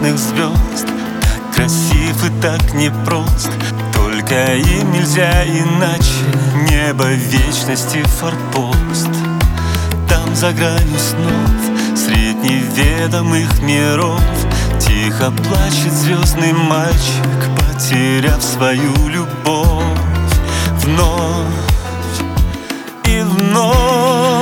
небесных звезд. Так красив и так непрост, только им нельзя иначе. Небо вечности форпост. Там за гранью снов, средь неведомых миров, тихо плачет звездный мальчик, потеряв свою любовь. Вновь и вновь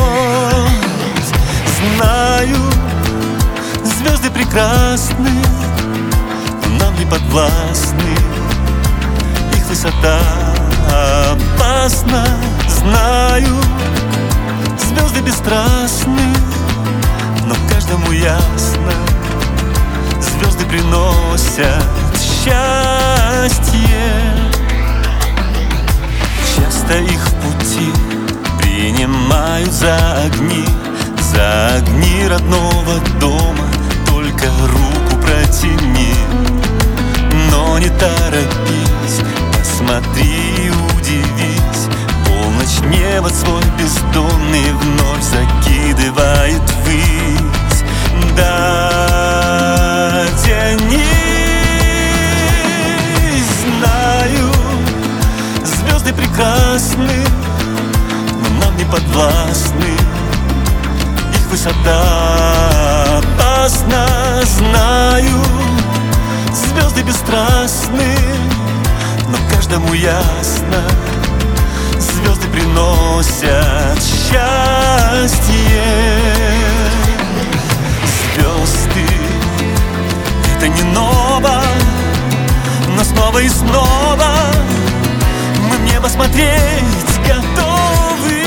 знаю, звезды прекрасны, но нам не подвластны. Их высота опасна. Знаю, звезды бесстрастны, но каждому ясно, звезды приносят счастье. Часто их в пути принимают за огни родного дома. Только руку протяни, но не торопись, посмотри и удивись. Полночь небо свой бездонный вновь закидывает ввысь. Дотянись, знаю, звезды прекрасны, но нам не подвластны. Их высота опасна. Знаю, звезды бесстрастны, но каждому ясно, звезды приносят счастье. Звезды — это не ново, но снова и снова мы в небо смотреть готовы.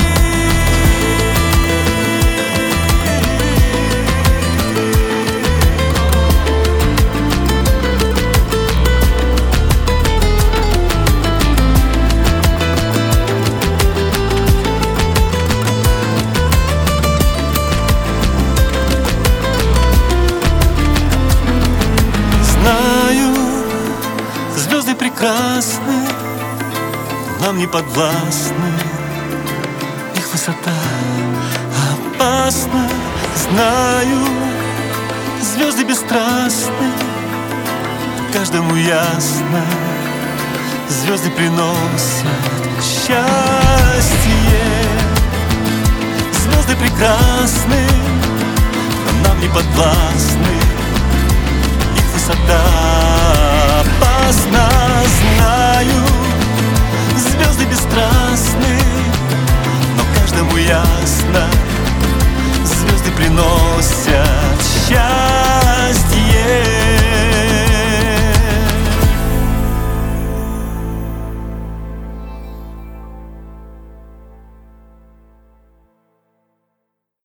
Звезды прекрасны, нам не подвластны. Их высота опасна. Знаю, звезды бесстрастны, каждому ясно, звезды приносят счастье. Звезды прекрасны, но нам не подвластны. Их высота опасна. Знаю, звезды бесстрастны, но каждому ясно, звезды приносят счастье.